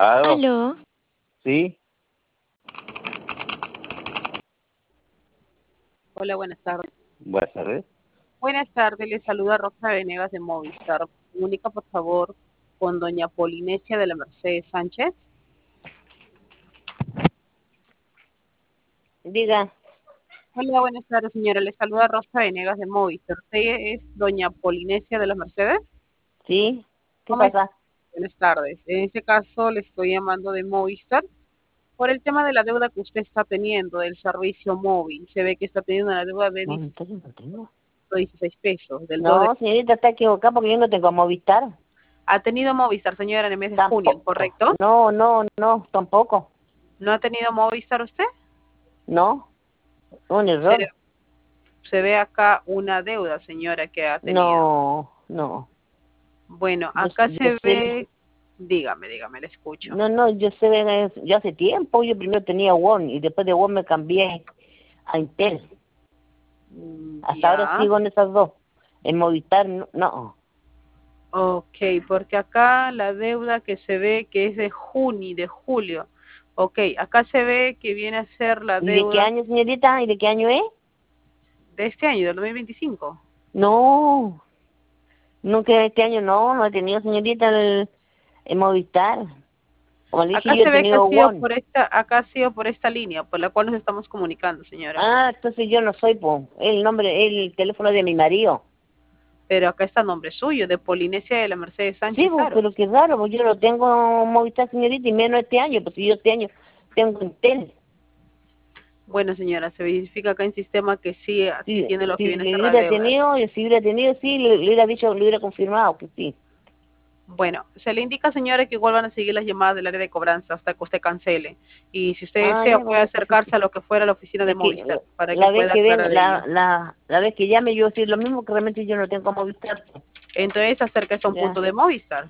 Aló, Aló, sí, Hola, buenas tardes. buenas tardes. Buenas tardes, le saluda Rosa Venegas de Movistar. Comunica, por favor, con doña Polinesia de la Mercedes Sánchez. Diga, Hola, buenas tardes, señora. Le saluda Rosa Venegas de Movistar. ¿Usted es doña Polinesia de la Mercedes? ¿sí? ¿Qué ¿Cómo está? pasa? Buenas tardes. En este caso, le estoy llamando de Movistar por el tema de la deuda que usted está teniendo del servicio móvil. Se ve que está teniendo una deuda de No, entonces no tengo. 16 pesos, del 2 de... No, señorita, está equivocada porque yo no tengo Movistar. Ha tenido Movistar, señora, en el mes de junio, Tampoco. ¿correcto? No, tampoco. ¿No ha tenido Movistar usted? No, un Se, error. se ve acá una deuda, señora, que ha tenido. No. Bueno, Yo, acá yo se sé, ve, dígame, le escucho. no, yo sé, yo hace tiempo, yo primero tenía One y después de One me cambié a Intel. Hasta ahora Ya, sigo en esas dos. En Movistar, no. ok, porque acá la deuda que se ve que es de junio, de julio. Ok, acá se ve que viene a ser la ¿Y de qué deuda año, señorita? ¿Y de qué año es? de este año, del 2025. No, nunca este año no he tenido, señorita, el Movistar. Como le dije, Acá yo he se ve que ha tenido sido One. por esta, acá ha sido por esta línea, por la cual nos estamos comunicando, señora. Ah, entonces yo no soy, po. El teléfono de mi marido. Pero acá está nombre suyo, de Polinesia de la Mercedes Sí, Sánchez pues, Aros. pero qué raro, pues yo no tengo Movistar, señorita, y menos este año, pues si yo este año tengo Intel. Bueno, señora, se verifica acá en sistema que sí Si, tiene lo que si viene a le ser la hubiera deuda. tenido, sí, le hubiera dicho, le hubiera confirmado que sí. Bueno, se le indica, señora, que igual van a seguir las llamadas del área de cobranza hasta que usted cancele. Y si usted Ah, desea, ya, puede pues, acercarse a lo que fuera la oficina de es que Movistar para que la vez pueda que aclarar ven, ello. la vez que llame yo decir lo mismo que realmente yo no tengo Movistar. Entonces, acérquese a un Ya. punto de Movistar.